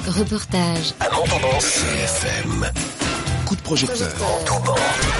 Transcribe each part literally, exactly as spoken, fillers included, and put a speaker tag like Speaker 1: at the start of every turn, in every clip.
Speaker 1: Reportage.
Speaker 2: À Montauban, C F M. Coup de projecteur. Montauban.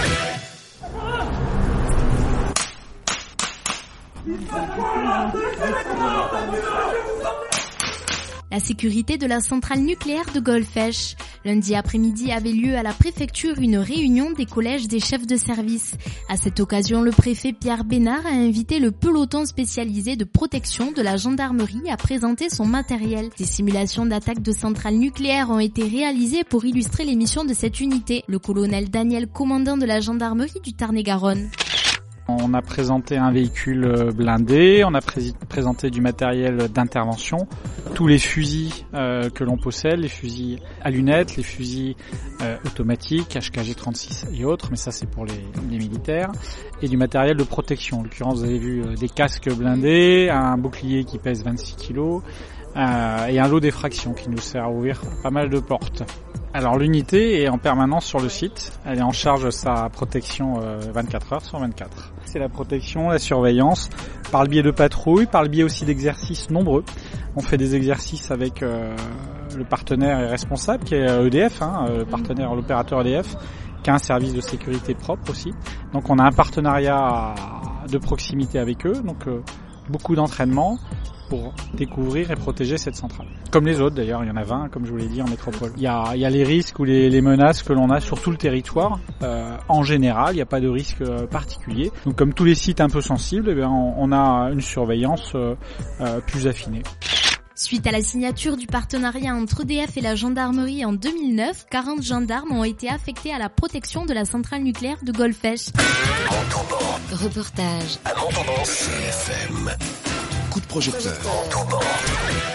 Speaker 3: La sécurité de la centrale nucléaire de Golfech. Lundi après-midi avait lieu à la préfecture une réunion des collèges des chefs de service. À cette occasion, le préfet Pierre Bénard a invité le peloton spécialisé de protection de la gendarmerie à présenter son matériel. Des simulations d'attaque de centrales nucléaires ont été réalisées pour illustrer les missions de cette unité. Le colonel Daniel, commandant de la gendarmerie du Tarn-et-Garonne.
Speaker 4: On a présenté un véhicule blindé, on a pré- présenté du matériel d'intervention, tous les fusils euh, que l'on possède, les fusils à lunettes, les fusils euh, automatiques, H K G trente-six et autres, mais ça c'est pour les, les militaires, et du matériel de protection. En l'occurrence, vous avez vu euh, des casques blindés, un bouclier qui pèse vingt-six kilos, euh, et un lot d'effraction qui nous sert à ouvrir pas mal de portes. Alors l'unité est en permanence sur le site, elle est en charge de sa protection euh, vingt-quatre heures sur vingt-quatre. C'est la protection, la surveillance, par le biais de patrouilles, par le biais aussi d'exercices nombreux. On fait des exercices avec euh, le partenaire et responsable qui est E D F, hein, le partenaire, l'opérateur E D F, qui a un service de sécurité propre aussi. Donc on a un partenariat de proximité avec eux, donc euh, beaucoup d'entraînement pour découvrir et protéger cette centrale. Comme les autres d'ailleurs, il y en a vingt comme je vous l'ai dit en métropole. Il y a, il y a les risques ou les, les menaces que l'on a sur tout le territoire. Euh, en général, il n'y a pas de risque euh, particulier. Donc comme tous les sites un peu sensibles, eh bien, on, on a une surveillance euh, euh, plus affinée.
Speaker 3: Suite à la signature du partenariat entre E D F et la gendarmerie en deux mille neuf, quarante gendarmes ont été affectés à la protection de la centrale nucléaire de Golfech.
Speaker 2: Montauban.
Speaker 1: Reportage.
Speaker 2: À Montauban, C F M. Coup de projecteur. Montauban.